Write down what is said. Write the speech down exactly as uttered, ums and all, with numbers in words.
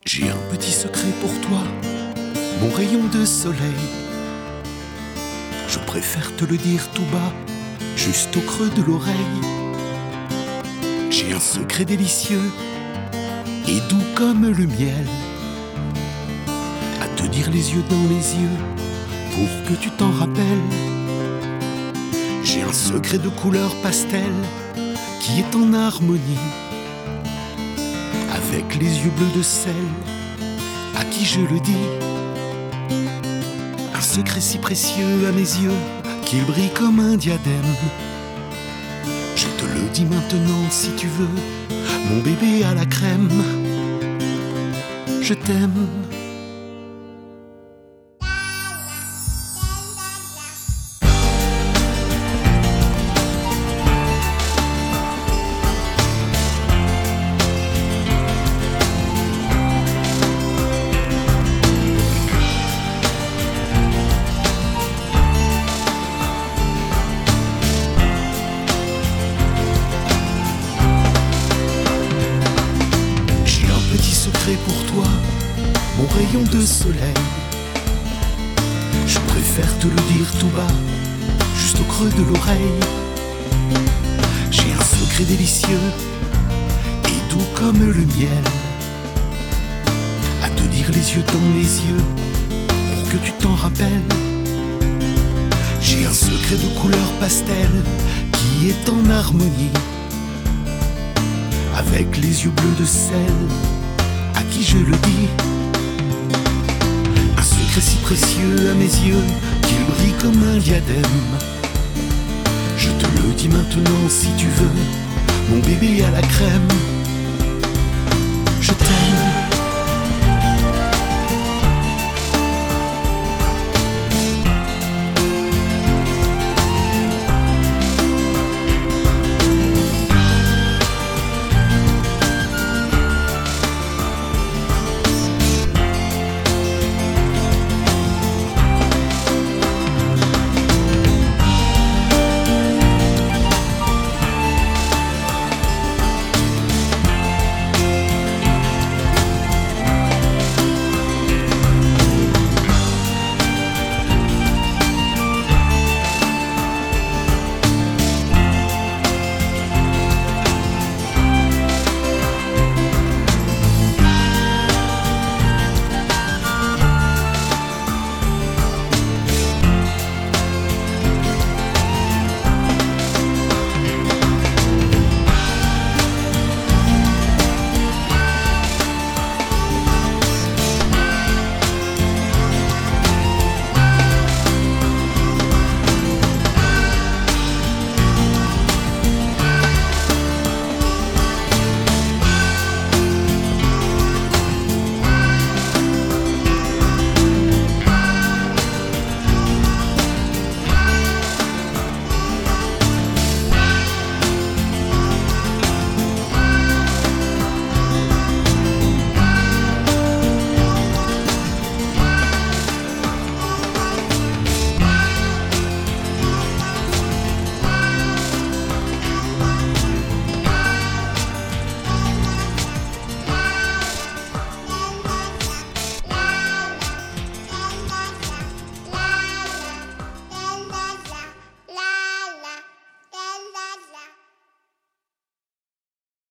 J'ai un petit secret pour toi, mon rayon de soleil. Je préfère te le dire tout bas, juste au creux de l'oreille. J'ai un secret délicieux et doux comme le miel, à te dire les yeux dans les yeux pour que tu t'en rappelles. J'ai un secret de couleur pastel qui est en harmonie avec les yeux bleus de celle à qui je le dis. Un secret si précieux à mes yeux qu'il brille comme un diadème. Je te le dis maintenant si tu veux, mon bébé à la crème. Je t'aime. Pour toi, mon rayon de soleil. Je préfère te le dire tout bas, juste au creux de l'oreille. J'ai un secret délicieux et doux comme le miel, à te dire les yeux dans les yeux pour que tu t'en rappelles. J'ai un secret de couleur pastel qui est en harmonie avec les yeux bleus de celle à qui je le dis. Un secret si précieux à mes yeux qu'il brille comme un diadème. Je te le dis maintenant si tu veux, mon bébé à la crème. Je t'aime.